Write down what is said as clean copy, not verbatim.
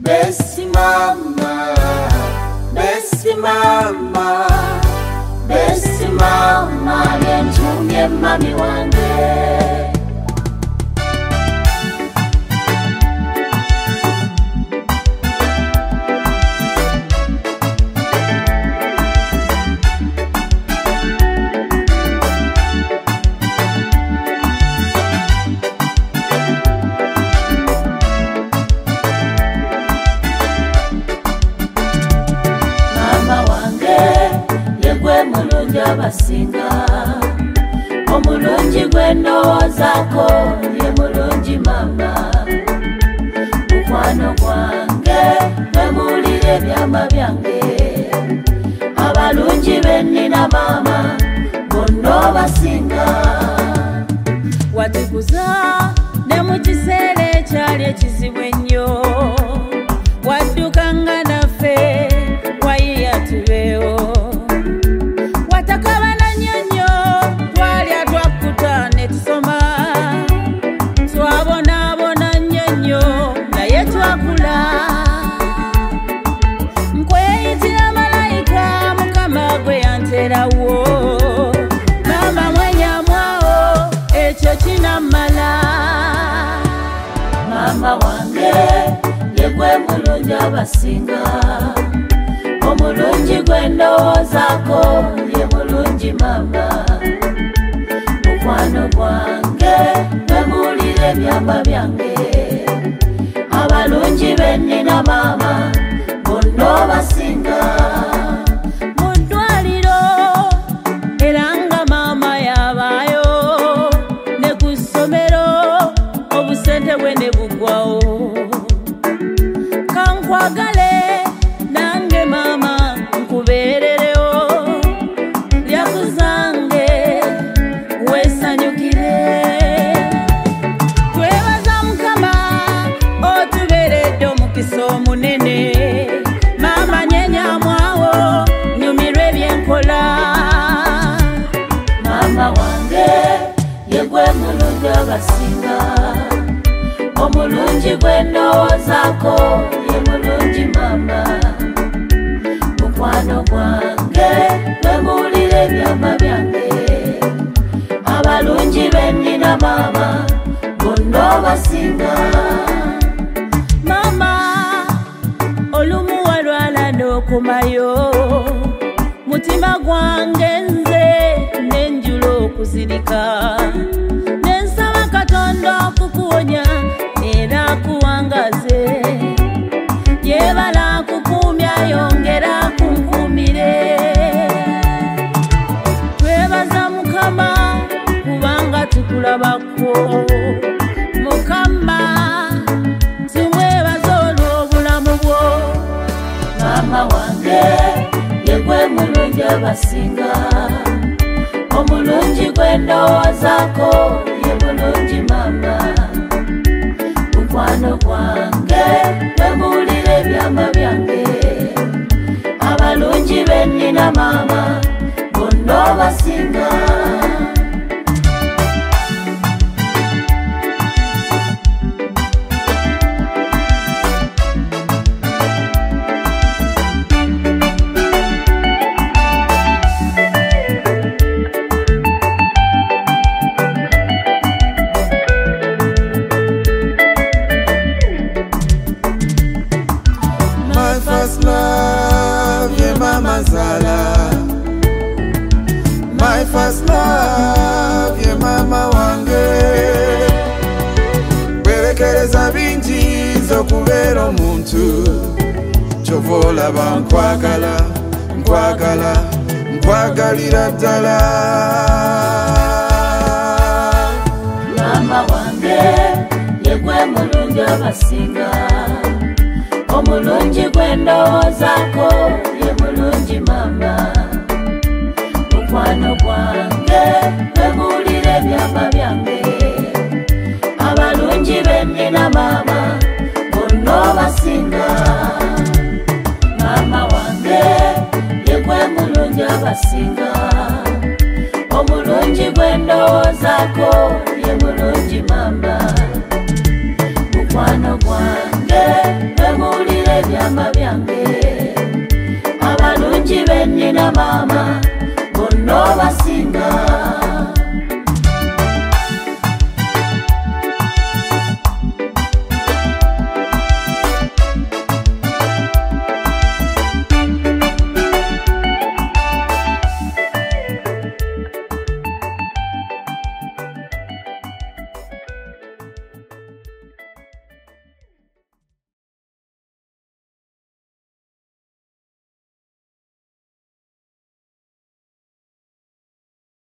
Besi mama, besi mama, besi mama, yenchunge mami wange. Mulungi abasinga omulungi gw'endowoozaako ye mulungi mama. Mukwano gwange wemuwulire ebyama byange, abalungi bennina mama bonna obasinga. Watukuza ne mu kiseera ekyali ekizibu ennyo, waddukanga naffe wayiya tubeewo. Watakabana nyonyo twalya twakuta ne tusoma, twabonaabona nyonyo naye twakula. Nkweyitira malayika Mukama gwe yanterawo, mama mwenyamwawo ekyo kinammala. Mama wange ye gwe mulungi abasinga, omulungi gw'endowoozaako ye mulungi mama. Mukwano gwange wemuwulire ebyama byange, abalungi bennina mama bonna obasinga. Mu ddwaliro era nga mama yabaayo, ne ku ssomero obusente bwe ne buggwawo. Kankwagale nange mama nkubeererewo, lyakuzange weesanyukire. Twebaza Mukama otubeeredde omukisa omunene, mama nyenyamwawo nyumirwe byenkola. Mama wange ye gwe mulungi abasinga, omulungi gw'endowoozaako ye mulungi mama. Mukwano gwange wemuwulire ebyama byange, abalungi bennina mama bonna obasinga. Mama olumu walwala n'okomayo, mutima gwange nze nenjula okuzirika, nensaba Katonda okukuwonya era akuwangaze. Yebala akukuumya yongera kunkuumire. Twebaza Mukama kubanga tukulabako, Mukama tumwebaza olw'obulamu bwo. Mama wange ye gwe mulungi abasinga, omulungi gw'endowoozaako ye mulungi mama. Mukwano gwange wemuwulire ebyama byange, abalungi bennina mama bonna obasinga. My first love, yeah, Mama Zala. My first love, yeah, Mama wange. Werekereza bingi z'okubeera omuntu, kyova olaba nkwagala, nkwagala, nkwagalira ddala. Mama wange ye gwe mulungi abasinga, omulungi gw'endowoozaako ye mulungi mama. Mukwano gwange wemuwulire ebyama byange, abalungi bennina mama bonna obasinga. Mama wange ye gwe mulungi abasinga, omulungi gw'endowoozaako ye mulungi mama.